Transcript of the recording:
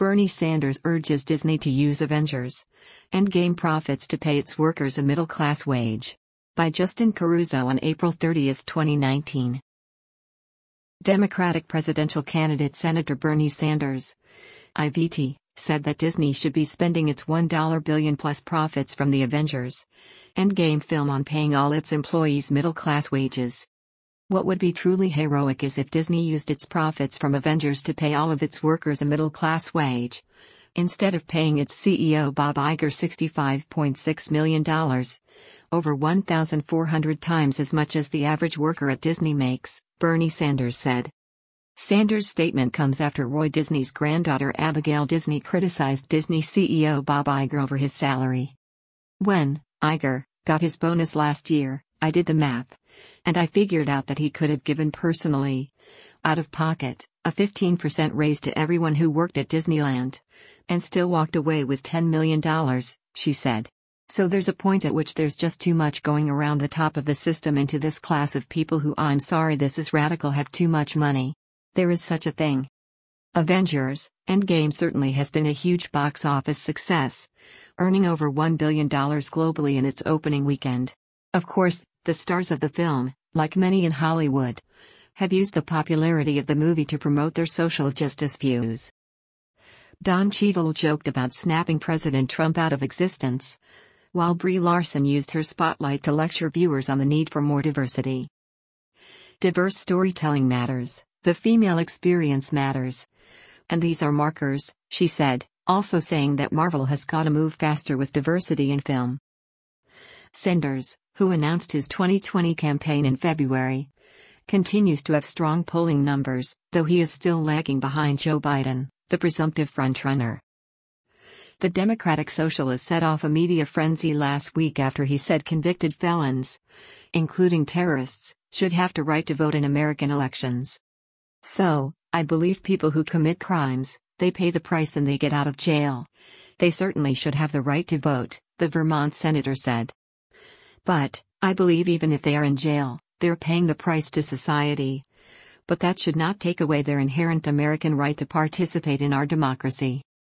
Bernie Sanders urges Disney to use Avengers Endgame profits to pay its workers a middle-class wage. By Justin Caruso on April 30, 2019. Democratic presidential candidate Senator Bernie Sanders, IVT, said that Disney should be spending its $1 billion plus profits from the Avengers Endgame film on paying all its employees middle-class wages. What would be truly heroic is if Disney used its profits from Avengers to pay all of its workers a middle-class wage, instead of paying its CEO Bob Iger $65.6 million, over 1,400 times as much as the average worker at Disney makes, Bernie Sanders said. Sanders' statement comes after Roy Disney's granddaughter Abigail Disney criticized Disney CEO Bob Iger over his salary. "When Iger got his bonus last year, I did the math. And I figured out that he could have given personally, out of pocket, a 15% raise to everyone who worked at Disneyland, and still walked away with $10 million, she said. So there's a point at which there's just too much going around the top of the system into this class of people who, I'm sorry this is radical, have too much money. There is such a thing." Avengers Endgame certainly has been a huge box office success, earning over $1 billion globally in its opening weekend. Of course, the stars of the film, like many in Hollywood, have used the popularity of the movie to promote their social justice views. Don Cheadle joked about snapping President Trump out of existence, while Brie Larson used her spotlight to lecture viewers on the need for more diversity. Diverse storytelling matters, the female experience matters. And these are markers, she said, also saying that Marvel has got to move faster with diversity in film. Sanders, who announced his 2020 campaign in February, continues to have strong polling numbers, though he is still lagging behind Joe Biden, the presumptive frontrunner. The Democratic Socialist set off a media frenzy last week after he said convicted felons, including terrorists, should have the right to vote in American elections. "So, I believe people who commit crimes, they pay the price and they get out of jail. They certainly should have the right to vote," the Vermont senator said. "But, I believe even if they are in jail, they're paying the price to society. But that should not take away their inherent American right to participate in our democracy."